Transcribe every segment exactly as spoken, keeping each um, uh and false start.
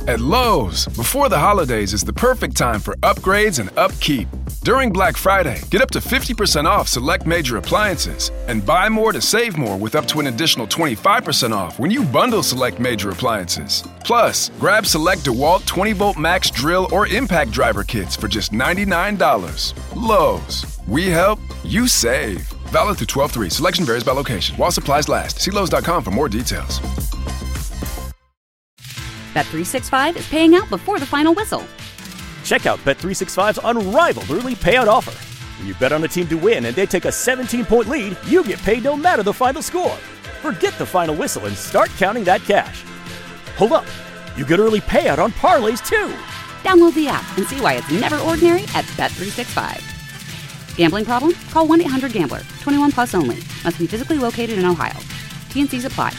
At Lowe's, before the holidays is the perfect time for upgrades and upkeep. During Black Friday, get up to fifty percent off select major appliances and buy more to save more with up to an additional twenty-five percent off when you bundle select major appliances. Plus, grab select DeWalt twenty volt max drill or impact driver kits for just ninety-nine dollars. Lowe's, we help, you save. Valid through twelve three. Selection varies by location. While supplies last. See Lowe's dot com for more details. Bet three sixty-five is paying out before the final whistle. Check out Bet three sixty-five's unrivaled early payout offer. When you bet on a team to win and they take a seventeen-point lead, you get paid no matter the final score. Forget the final whistle and start counting that cash. Hold up. You get early payout on parlays, too. Download the app and see why it's never ordinary at Bet three sixty-five. Gambling problem? Call one eight hundred gambler. twenty-one plus only. Must be physically located in Ohio. T and C's apply.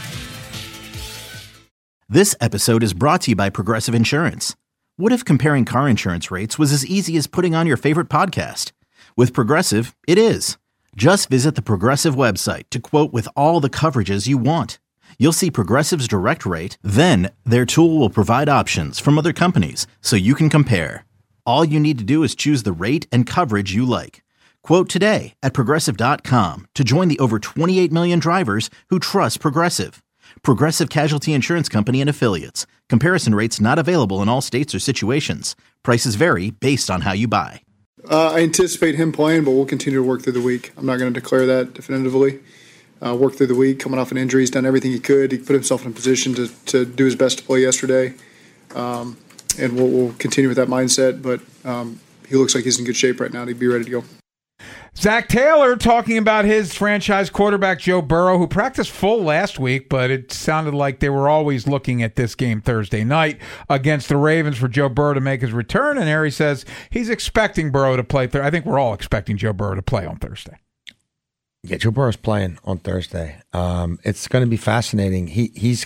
This episode is brought to you by Progressive Insurance. What if comparing car insurance rates was as easy as putting on your favorite podcast? With Progressive, it is. Just visit the Progressive website to quote with all the coverages you want. You'll see Progressive's direct rate, then their tool will provide options from other companies so you can compare. All you need to do is choose the rate and coverage you like. Quote today at Progressive dot com to join the over twenty-eight million drivers who trust Progressive. Progressive Casualty Insurance Company and Affiliates. Comparison rates not available in all states or situations. Prices vary based on how you buy. Uh, I anticipate him playing, but we'll continue to work through the week. I'm not going to declare that definitively. Uh, work through the week, coming off an injury. He's done everything he could. He put himself in a position to, to do his best to play yesterday. Um, and we'll, we'll continue with that mindset. But um, he looks like he's in good shape right now to be ready to go. Zach Taylor talking about his franchise quarterback, Joe Burrow, who practiced full last week, but it sounded like they were always looking at this game Thursday night against the Ravens for Joe Burrow to make his return. And Harry says he's expecting Burrow to play. Th- I think we're all expecting Joe Burrow to play on Thursday. Yeah, Joe Burrow's playing on Thursday. Um, it's going to be fascinating. He he's.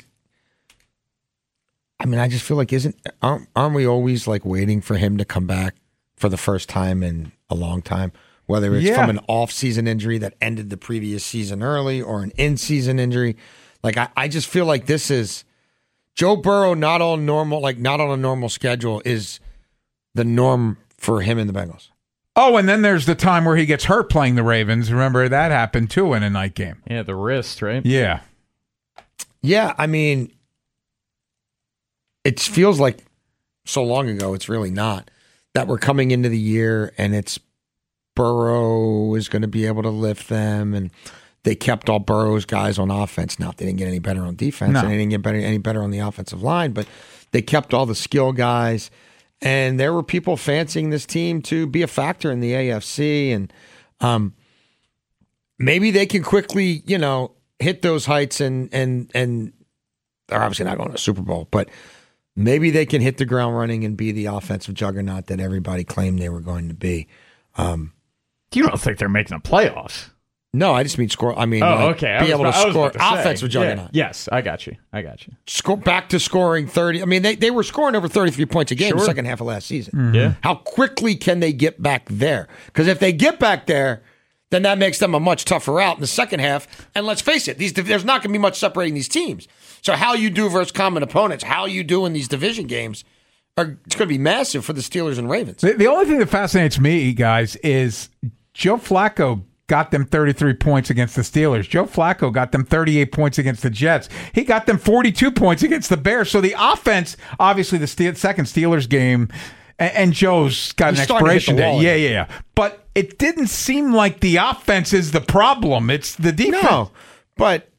I mean, I just feel like isn't aren't, aren't we always like waiting for him to come back for the first time in a long time? Whether it's yeah. from an off-season injury that ended the previous season early or an in-season injury. Like, I, I just feel like this is Joe Burrow not on normal, like not on a normal schedule is the norm for him and the Bengals. Oh, and then there's the time where he gets hurt playing the Ravens. Remember, that happened too in a night game. Yeah, the wrist, right? Yeah. Yeah, I mean, it feels like so long ago, it's really not, that we're coming into the year and it's Burrow is going to be able to lift them, and they kept all Burrow's guys on offense. Now, they didn't get any better on defense, no. and they didn't get better, any better on the offensive line, but they kept all the skill guys, and there were people fancying this team to be a factor in the A F C, and um, maybe they can quickly, you know, hit those heights, and and and they're obviously not going to the Super Bowl, but maybe they can hit the ground running and be the offensive juggernaut that everybody claimed they were going to be. Um, You don't think they're making the playoffs? No, I just mean score. I mean, oh, like, okay. be able to score to offensive juggernaut. Yeah, yes, I got you. I got you. Score back to scoring thirty. I mean, they, they were scoring over thirty-three points a game Sure. the second half of last season. Mm-hmm. Yeah. How quickly can they get back there? Because if they get back there, then that makes them a much tougher out in the second half. And let's face it, these there's not going to be much separating these teams. So how you do versus common opponents, how you do in these division games, are it's going to be massive for the Steelers and Ravens. The, the only thing that fascinates me, guys, is Joe Flacco got them thirty-three points against the Steelers. Joe Flacco got them thirty-eight points against the Jets. He got them forty-two points against the Bears. So the offense, obviously the Steel, second Steelers game, and, and Joe's got He's an expiration date. Yeah, again. yeah, yeah. But it didn't seem like the offense is the problem. It's the defense. No, but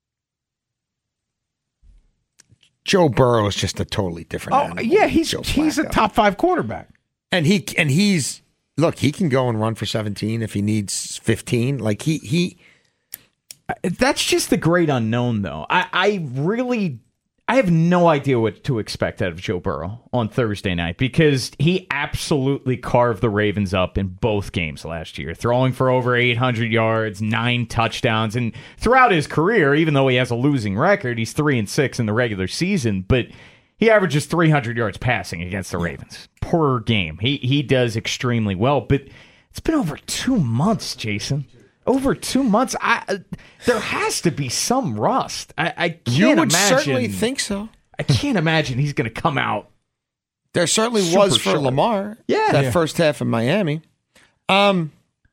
Joe Burrow is just a totally different Oh, animal yeah, than he's Joe he's a Flacco. top five quarterback. And he and he's look, he can go and run for seventeen if he needs fifteen. Like he he That's just the great unknown, though. I, I really, I have no idea what to expect out of Joe Burrow on Thursday night because he absolutely carved the Ravens up in both games last year, throwing for over eight hundred yards, nine touchdowns, and throughout his career, even though he has a losing record, he's three and six in the regular season, but he averages three hundred yards passing against the Ravens per game. He he does extremely well, but it's been over two months, Jason. Over two months. I uh, there has to be some rust. I, I can't you would imagine. certainly think so. I can't imagine he's going to come out. There certainly Super was for sharp. Lamar. Yeah. That Yeah. first half in Miami. Um,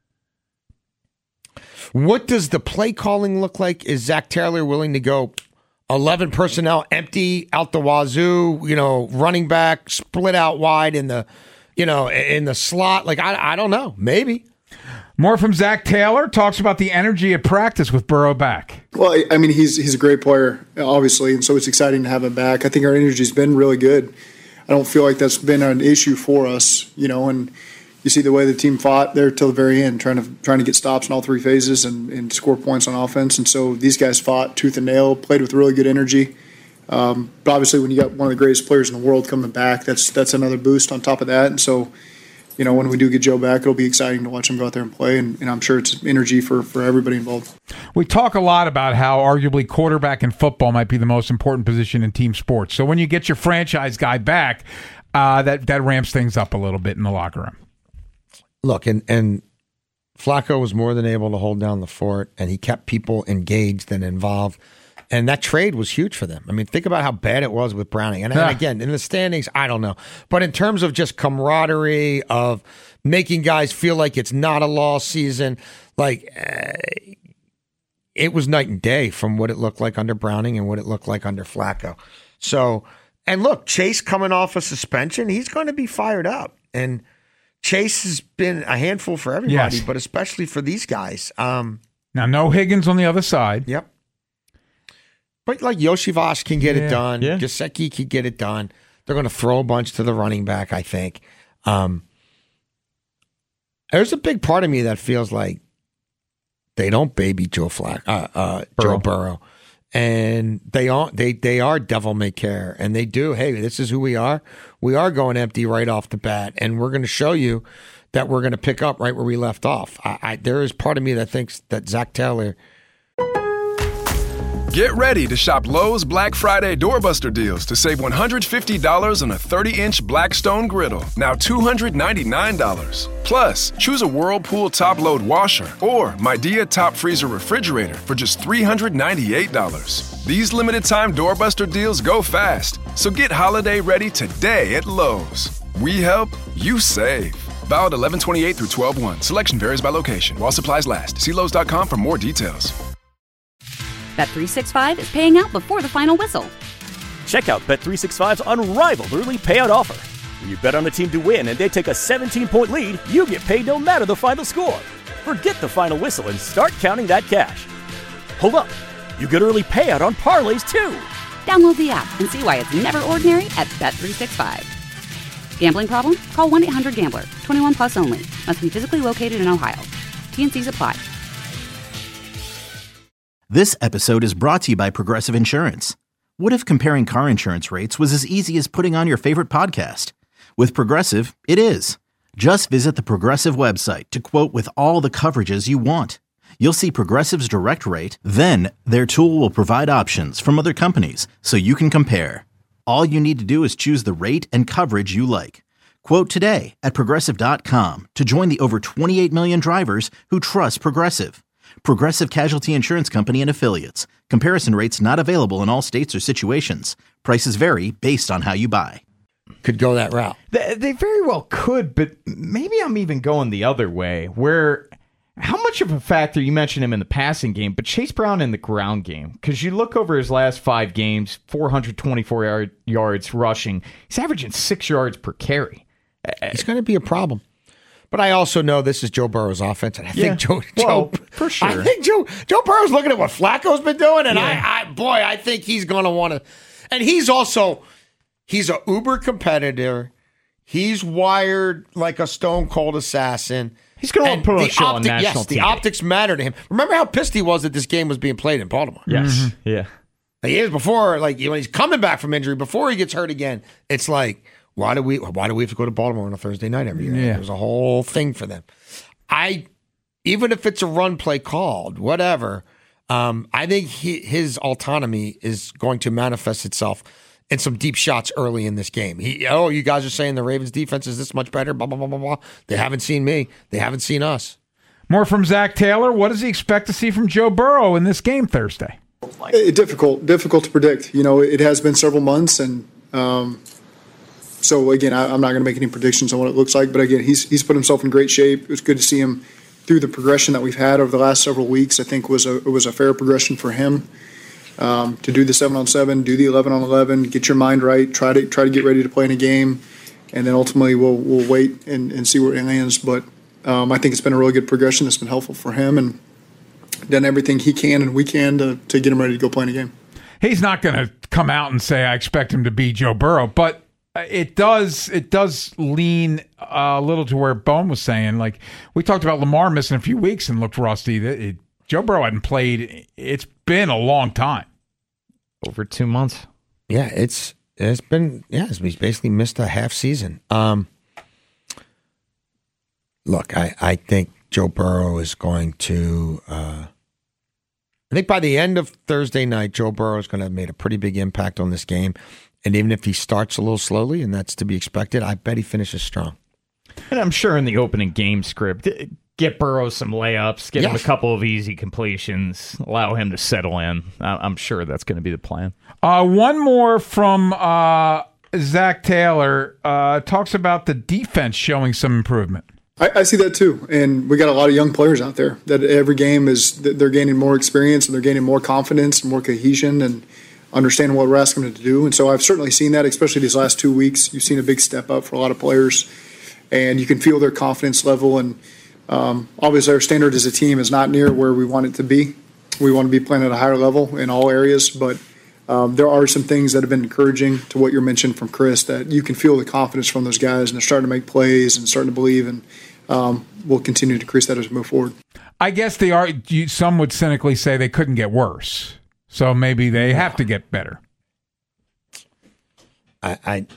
what does the play calling look like? Is Zach Taylor willing to go eleven personnel, empty out the wazoo, you know, running back, split out wide in the, you know, in the slot? Like, I, I don't know. Maybe. More from Zach Taylor. Talks about the energy at practice with Burrow back. Well, I- I mean, he's he's a great player, obviously, and so it's exciting to have him back. I think our energy's been really good. I don't feel like that's been an issue for us, you know, and you see the way the team fought there till the very end, trying to trying to get stops in all three phases and, and score points on offense. And so these guys fought tooth and nail, played with really good energy. Um, but obviously, when you got one of the greatest players in the world coming back, that's that's another boost on top of that. And so, you know, when we do get Joe back, it'll be exciting to watch him go out there and play. And, and I'm sure it's energy for, for everybody involved. We talk a lot about how arguably quarterback in football might be the most important position in team sports. So when you get your franchise guy back, uh, that, that ramps things up a little bit in the locker room. Look, and, and Flacco was more than able to hold down the fort, and he kept people engaged and involved. And that trade was huge for them. I mean, think about how bad it was with Browning. And, Yeah. and again, in the standings, I don't know. But in terms of just camaraderie, of making guys feel like it's not a lost season, like uh, it was night and day from what it looked like under Browning and what it looked like under Flacco. So, and look, Chase coming off a suspension, he's going to be fired up. And Chase has been a handful for everybody, Yes. but especially for these guys. Um, Now, no Higgins on the other side. Yep. But like Yoshivas can get Yeah, it done. yeah. Gesicki can get it done. They're going to throw a bunch to the running back, I think. Um, there's a big part of me that feels like they don't baby Joe Flack, uh, uh, Joe Burrow, and they are they they are devil may care, and they do. Hey, this is who we are. We are going empty right off the bat, and we're going to show you that we're going to pick up right where we left off. I, I, there is part of me that thinks that Zach Taylor. Get ready to shop Lowe's Black Friday doorbuster deals to save one hundred fifty dollars on a thirty-inch Blackstone griddle, now two hundred ninety-nine dollars. Plus, choose a Whirlpool top-load washer or Midea top freezer refrigerator for just three hundred ninety-eight dollars. These limited-time doorbuster deals go fast, so get holiday ready today at Lowe's. We help, you save. Valid eleven twenty-eight through twelve one. Selection varies by location. While supplies last. See Lowe's dot com for more details. Bet three sixty-five is paying out before the final whistle. Check out Bet three sixty-five's unrivaled early payout offer. When you bet on a team to win and they take a seventeen-point lead, you get paid no matter the final score. Forget the final whistle and start counting that cash. Hold up. You get early payout on parlays, too. Download the app and see why it's never ordinary at Bet three sixty-five. Gambling problem? Call one eight hundred gambler. twenty-one plus only. Must be physically located in Ohio. T N Cs apply. This episode is brought to you by Progressive Insurance. What if comparing car insurance rates was as easy as putting on your favorite podcast? With Progressive, it is. Just visit the Progressive website to quote with all the coverages you want. You'll see Progressive's direct rate, then their tool will provide options from other companies so you can compare. All you need to do is choose the rate and coverage you like. Quote today at Progressive dot com to join the over twenty-eight million drivers who trust Progressive. Progressive Casualty Insurance Company and Affiliates. Comparison rates not available in all states or situations. Prices vary based on how you buy. Could go that route. They, they very well could, but maybe I'm even going the other way, where how much of a factor, you mentioned him in the passing game, but Chase Brown in the ground game, because you look over his last five games, four hundred twenty-four yard, yards rushing. He's averaging six yards per carry. It's going to be a problem. But I also know this is Joe Burrow's offense, and I Yeah. think Joe, Well, Joe for sure. I think Joe Joe Burrow's looking at what Flacco's been doing, and Yeah. I, I boy, I think he's going to want to. And he's also he's a uber competitor. He's wired like a stone cold assassin. He's going And to put on a the show on optic- national Yes, T V. the optics matter to him. Remember how pissed he was that this game was being played in Baltimore? Yes. Yeah. Like, he is before, like when he's coming back from injury, before he gets hurt again. It's like, why do we why do we have to go to Baltimore on a Thursday night every year? Yeah. There's a whole thing for them. I even if it's a run play called, whatever, um, I think he, his autonomy is going to manifest itself in some deep shots early in this game. He, oh, you guys are saying the Ravens defense is this much better, blah, blah, blah, blah, blah. They haven't seen me. They haven't seen us. More from Zach Taylor. What does he expect to see from Joe Burrow in this game Thursday? It, difficult, difficult to predict. You know, it has been several months, and um, so again, I, I'm not going to make any predictions on what it looks like. But again, he's he's put himself in great shape. It was good to see him through the progression that we've had over the last several weeks. I think was a it was a fair progression for him um, to do the seven on seven, do the eleven on eleven, get your mind right, try to try to get ready to play in a game, and then ultimately we'll we'll wait and, and see where it lands. But um, I think it's been a really good progression. It's been helpful for him, and done everything he can and we can to, to get him ready to go play in a game. He's not going to come out and say, I expect him to be Joe Burrow, but it does it does lean a little to where Bone was saying. Like, we talked about Lamar missing a few weeks and looked rusty. It, it, Joe Burrow hadn't played. It's been a long time. Over two months. Yeah, it's it's been, yeah, he's basically missed a half season. Um, look, I, I think Joe Burrow is going to, uh, I think by the end of Thursday night, Joe Burrow is going to have made a pretty big impact on this game. And even if he starts a little slowly, and that's to be expected, I bet he finishes strong. And I'm sure in the opening game script, get Burrow some layups, get yes. him a couple of easy completions, allow him to settle in. I'm sure that's going to be the plan. Uh, one more from uh, Zach Taylor. Uh, talks about the defense showing some improvement. I, I see that too, and we got a lot of young players out there that every game is they're gaining more experience and they're gaining more confidence, more cohesion, and understanding what we're asking them to do. And so I've certainly seen that, especially these last two weeks. You've seen a big step up for a lot of players, and you can feel their confidence level. And um, obviously, our standard as a team is not near where we want it to be. We want to be playing at a higher level in all areas, but um, there are some things that have been encouraging to what you mentioned from Chris, that you can feel the confidence from those guys, and they're starting to make plays and starting to believe, and um, we'll continue to increase that as we move forward. I guess they are. Some would cynically say they couldn't get worse, so maybe they have to get better. I, I'd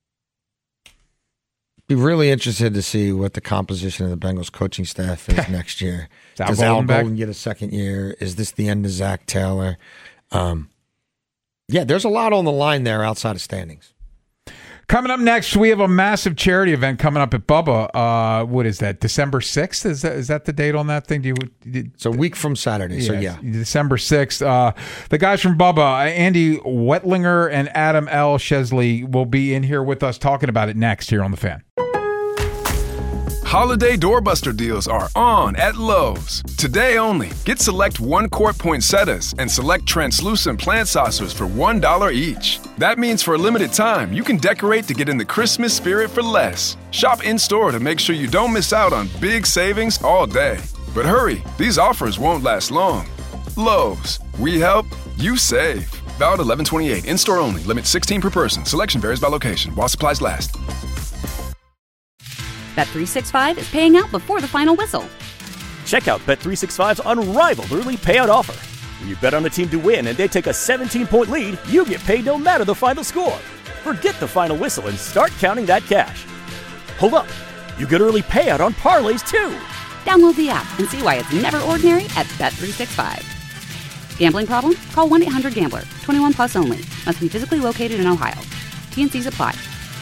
be really interested to see what the composition of the Bengals coaching staff is next year. Does Al Golden get a second year? Is this the end of Zach Taylor? Um, yeah, there's a lot on the line there outside of standings. Coming up next, we have a massive charity event coming up at Bubba. Uh, what is that? December sixth? Is that is that the date on that thing? Do you? Did, it's a week from Saturday. Yeah, so yeah, December sixth. Uh, the guys from Bubba, Andy Wettlinger and Adam L. Chesley, will be in here with us talking about it next here on The Fan. Holiday doorbuster deals are on at Lowe's. Today only, get select one-quart poinsettias and select translucent plant saucers for one dollar each. That means for a limited time, you can decorate to get in the Christmas spirit for less. Shop in-store to make sure you don't miss out on big savings all day. But hurry, these offers won't last long. Lowe's, we help, you save. Valid eleven twenty-eight, in-store only, limit sixteen per person. Selection varies by location, while supplies last. Bet three sixty-five is paying out before the final whistle. Check out Bet three sixty-five's unrivaled early payout offer. When you bet on a team to win and they take a seventeen-point lead, you get paid no matter the final score. Forget the final whistle and start counting that cash. Hold up, you get early payout on parlays too. Download the app and see why it's never ordinary at Bet three sixty-five. Gambling problem? Call one eight hundred gambler. twenty-one plus only. Must be physically located in Ohio. T and C's apply.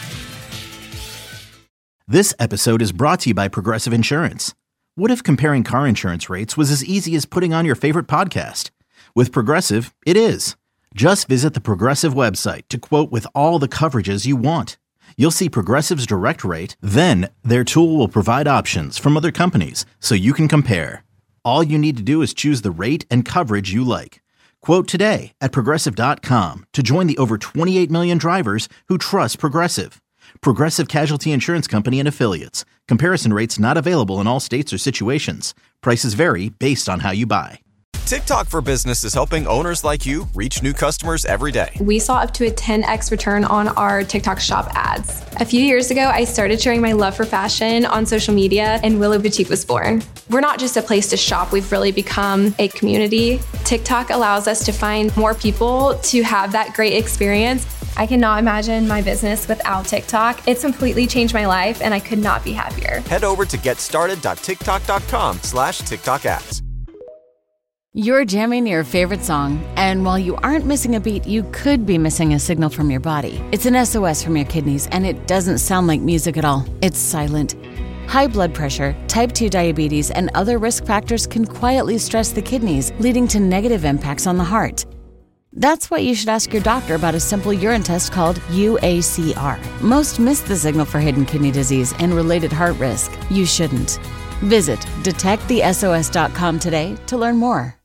This episode is brought to you by Progressive Insurance. What if comparing car insurance rates was as easy as putting on your favorite podcast? With Progressive, it is. Just visit the Progressive website to quote with all the coverages you want. You'll see Progressive's direct rate, then their tool will provide options from other companies so you can compare. All you need to do is choose the rate and coverage you like. Quote today at Progressive dot com to join the over twenty-eight million drivers who trust Progressive. Progressive Casualty Insurance Company and Affiliates. Comparison rates not available in all states or situations. Prices vary based on how you buy. TikTok for Business is helping owners like you reach new customers every day. We saw up to a ten x return on our TikTok shop ads. A few years ago, I started sharing my love for fashion on social media, and Willow Boutique was born. We're not just a place to shop, we've really become a community. TikTok allows us to find more people to have that great experience. I cannot imagine my business without TikTok. It's completely changed my life, and I could not be happier. Head over to getstarted.tiktok.com slash TikTok ads. You're jamming your favorite song, and while you aren't missing a beat, you could be missing a signal from your body. It's an S O S from your kidneys, and it doesn't sound like music at all. It's silent. High blood pressure, type two diabetes, and other risk factors can quietly stress the kidneys, leading to negative impacts on the heart. That's why you should ask your doctor about a simple urine test called U A C R. Most miss the signal for hidden kidney disease and related heart risk. You shouldn't. Visit detect the S O S dot com today to learn more.